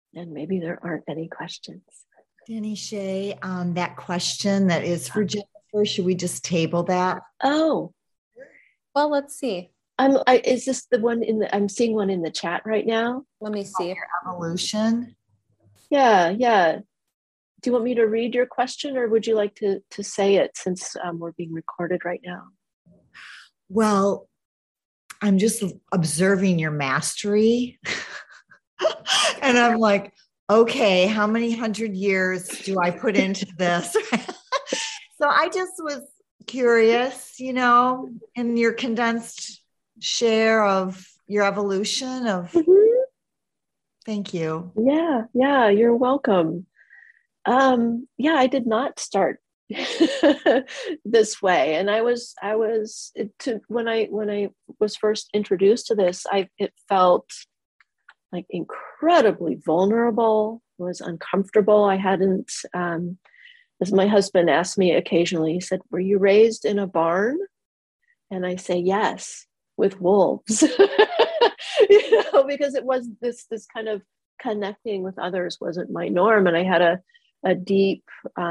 And maybe there aren't any questions. Danny Shay, that question that is for Jennifer, should we just table that? Oh, well, let's see. Is this the one I'm seeing one in the chat right now? Let me see. Your evolution. Yeah. Do you want me to read your question, or would you like to say it, since we're being recorded right now? Well, I'm just observing your mastery. And I'm like, okay, how many 100 years do I put into this? So I just was curious, in your condensed share of your evolution of. Mm-hmm. Thank you. Yeah, you're welcome. I did not start this way, and when I was first introduced to this, it felt like incredibly vulnerable. It was uncomfortable. I hadn't, as my husband asked me occasionally, he said, "Were you raised in a barn?" And I say, "Yes, with wolves." Because it was this kind of connecting with others wasn't my norm, and I had a deep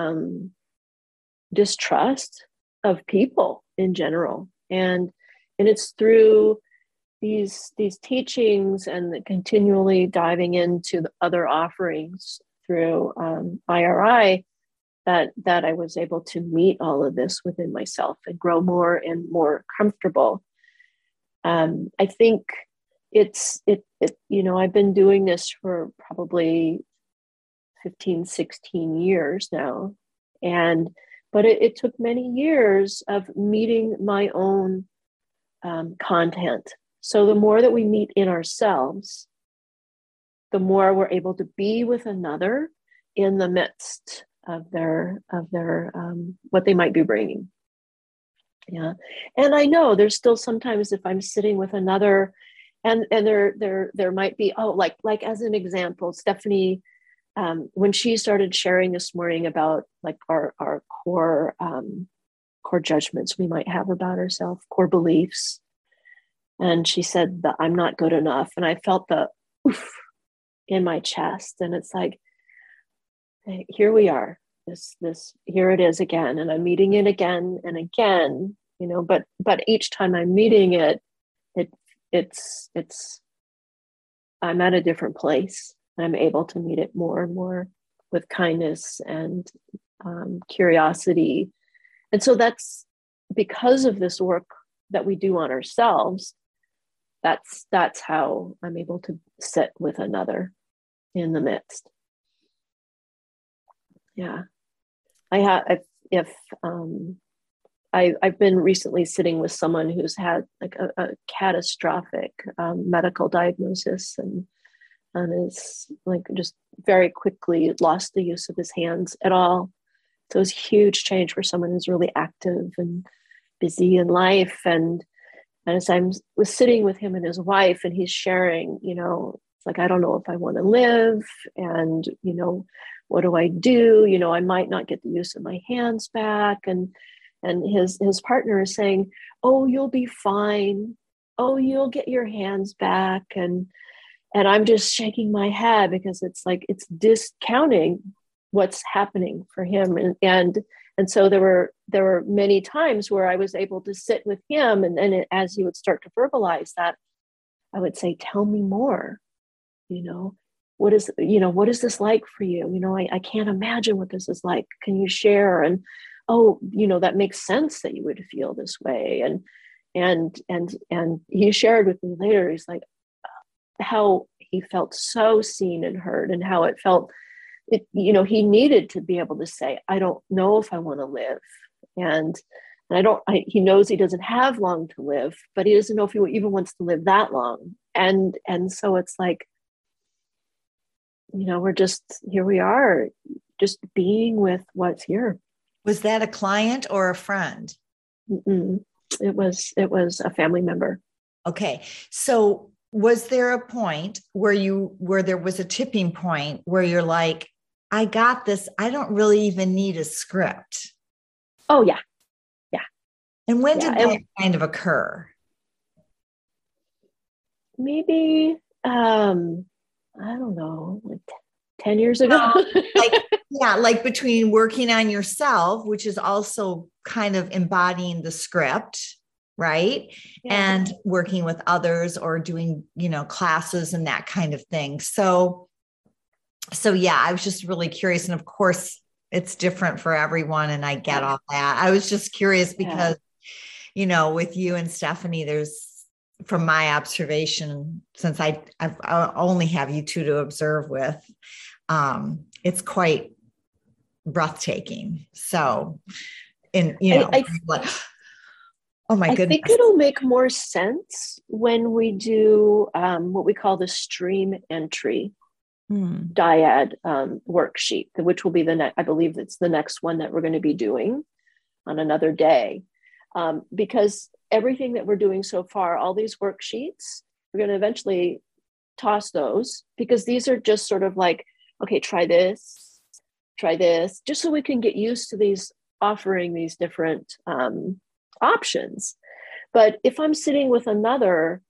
distrust of people in general, and it's through these teachings and continually diving into the other offerings through IRI that I was able to meet all of this within myself and grow more and more comfortable. I think I've been doing this for probably 15, 16 years now. But it took many years of meeting my own content. So the more that we meet in ourselves, the more we're able to be with another in the midst of their what they might be bringing. Yeah. And I know there's still sometimes, if I'm sitting with another and there might be, like as an example, Stephanie, when she started sharing this morning about like our core judgments we might have about ourselves, core beliefs. And she said that I'm not good enough. And I felt the oof in my chest. And it's like, hey, here we are, here it is again. And I'm meeting it again and again, but each time I'm meeting it's I'm at a different place. I'm able to meet it more and more with kindness and curiosity. And so that's because of this work that we do on ourselves. That's how I'm able to sit with another in the midst. Yeah. I've been recently sitting with someone who's had like a catastrophic medical diagnosis and is like just very quickly lost the use of his hands at all. So it was a huge change for someone who's really active and busy in life. And as I was sitting with him and his wife, and he's sharing, it's like, I don't know if I want to live, and what do I do? I might not get the use of my hands back. And his partner is saying, "Oh, you'll be fine. Oh, you'll get your hands back." And I'm just shaking my head because it's like it's discounting what's happening for him. And so there were many times where I was able to sit with him, and then as he would start to verbalize that, I would say, "Tell me more. What is this like for you? I can't imagine what this is like. Can you share?" And that makes sense that you would feel this way. And he shared with me later, he's like, how he felt so seen and heard, and how it felt, he needed to be able to say, "I don't know if I want to live." And he knows he doesn't have long to live, but he doesn't know if he even wants to live that long. And so it's like, we're just, here we are, just being with what's here. Was that a client or a friend? Mm-mm. It was a family member. Okay. So was there a point where there was a tipping point where you're like, I got this. I don't really even need a script. Oh yeah. And when did that kind of occur? Maybe, I don't know, like 10 years ago. like, yeah, like between working on yourself, which is also kind of embodying the script, right? Yeah. And working with others or doing, classes and that kind of thing. So yeah, I was just really curious. And of course, it's different for everyone. And I get all that. I was just curious because, with you and Stephanie, there's, from my observation, since I only have you two to observe with, it's quite breathtaking. So, oh my goodness. I think it'll make more sense when we do what we call the stream entry dyad worksheet, which will be the next, I believe it's the next one that we're going to be doing on another day. Because everything that we're doing so far, all these worksheets, we're going to eventually toss those, because these are just sort of like, okay, try this, just so we can get used to these, offering these different options. But if I'm sitting with another,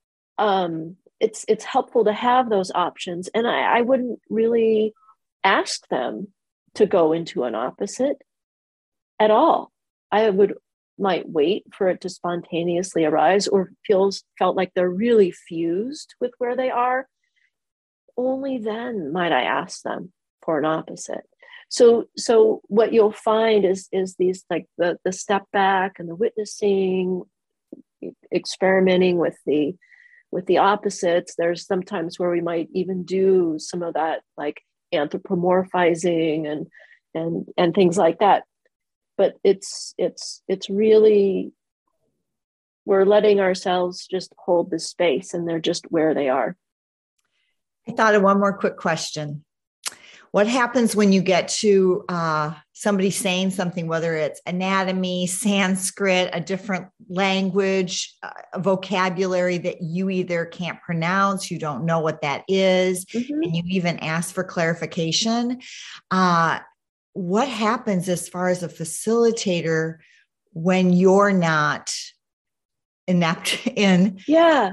it's helpful to have those options. And I wouldn't really ask them to go into an opposite at all. I might wait for it to spontaneously arise, or felt like they're really fused with where they are. Only then might I ask them for an opposite. So what you'll find is these, like the step back and the witnessing, experimenting with the opposites. There's sometimes where we might even do some of that, like anthropomorphizing and things like that. But it's really, we're letting ourselves just hold the space, and they're just where they are. I thought of one more quick question. What happens when you get to somebody saying something, whether it's anatomy, Sanskrit, a different language, a vocabulary that you either can't pronounce, you don't know what that is, and you even ask for clarification? What happens as far as a facilitator when you're not inept in? Because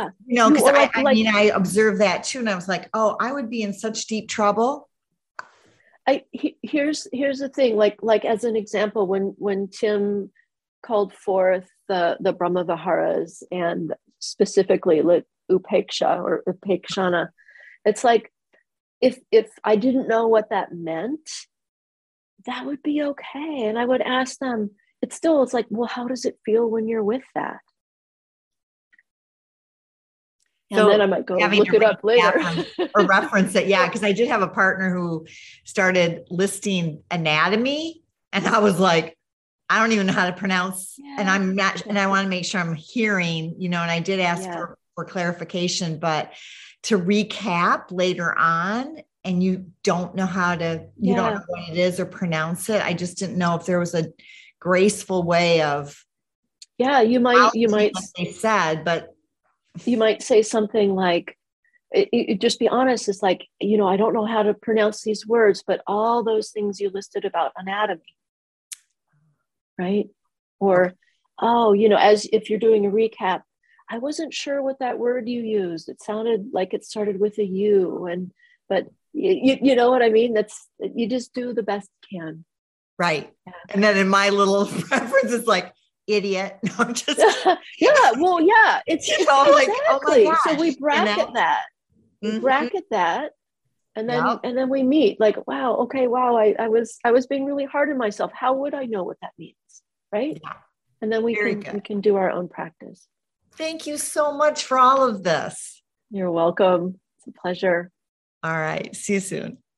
I observed that too, and I was like, oh, I would be in such deep trouble. Here's the thing, like as an example, when Tim called forth the Brahma Viharas, and specifically Upeksha or Upekshana, it's like, if I didn't know what that meant, that would be okay. And I would ask them, it's like, well, how does it feel when you're with that? And so then I might go look it up later or reference it. Yeah. Cause I did have a partner who started listing anatomy, and I was like, I don't even know how to pronounce, and I'm not, and I want to make sure I'm hearing, and I did ask for clarification, but to recap later on, and you don't know how to, you don't know what it is or pronounce it. I just didn't know if there was a graceful way of, you might, like they said, but you might say something like, just be honest. It's like, I don't know how to pronounce these words, but all those things you listed about anatomy, right? Or, as if you're doing a recap, I wasn't sure what that word you used. It sounded like it started with a U, but you know what I mean? You just do the best you can. Right. Yeah. And then in my little reference, it's like, idiot. No, I'm just It's exactly. Like, oh my gosh. So we bracket that. We bracket that, and then we meet. Like, wow, okay, wow. I was being really hard on myself. How would I know what that means, right? Yeah. And then we can do our own practice. Thank you so much for all of this. You're welcome. It's a pleasure. All right. See you soon.